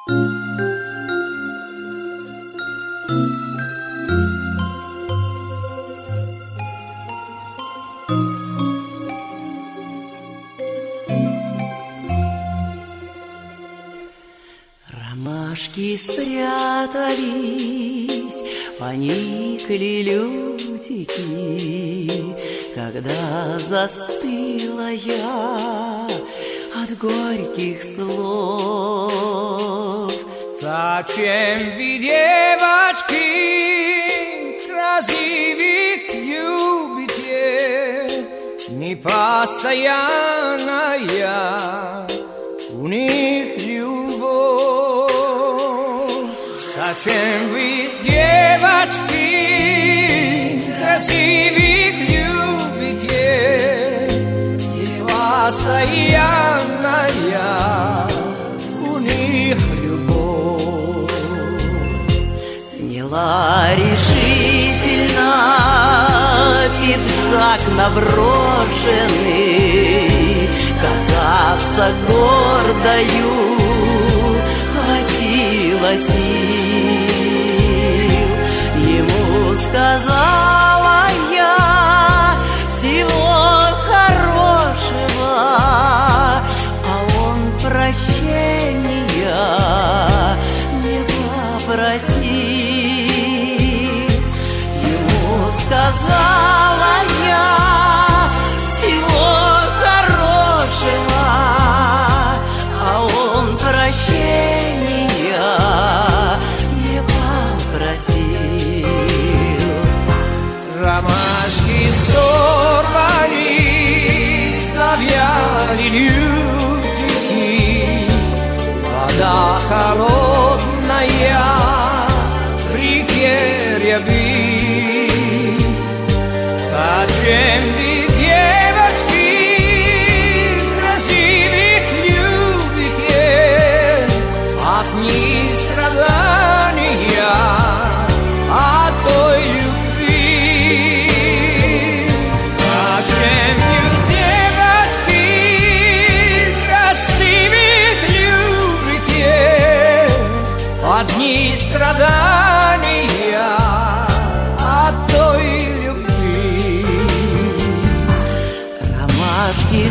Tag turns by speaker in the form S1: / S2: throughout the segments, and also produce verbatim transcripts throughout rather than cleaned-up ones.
S1: Ромашки спрятались, поникли лютики, когда застыла я от горьких слов.
S2: Зачем вы, девочки, красивых любите, непостоянная у них любовь? Зачем вы, девочки, красивых любите, непостоянная у них любовь?
S1: Сняла решительно пиджак наброшенный, казаться гордою хватило сил. Ему сказала я всего хорошего, а он прощения не попросил. Ему сказала я всего хорошего, а он прощения не попросил.
S2: Ромашки сорвали, завяли лютики, вода холодная в реке рябит. Зачем вы, девочки, красивых любите, от них страдания, от той любви? Зачем вы, девочки, красивых любите, одни страдания от той любви?
S1: Ромашки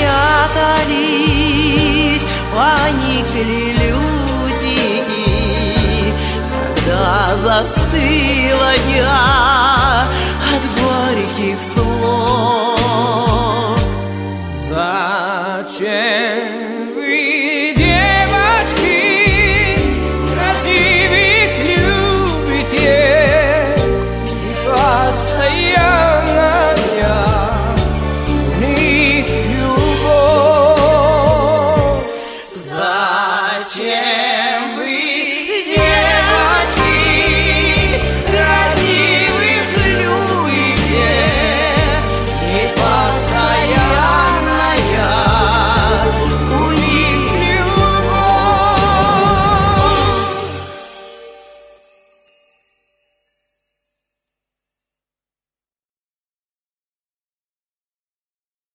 S1: спрятались, поникли лютики, когда застыла я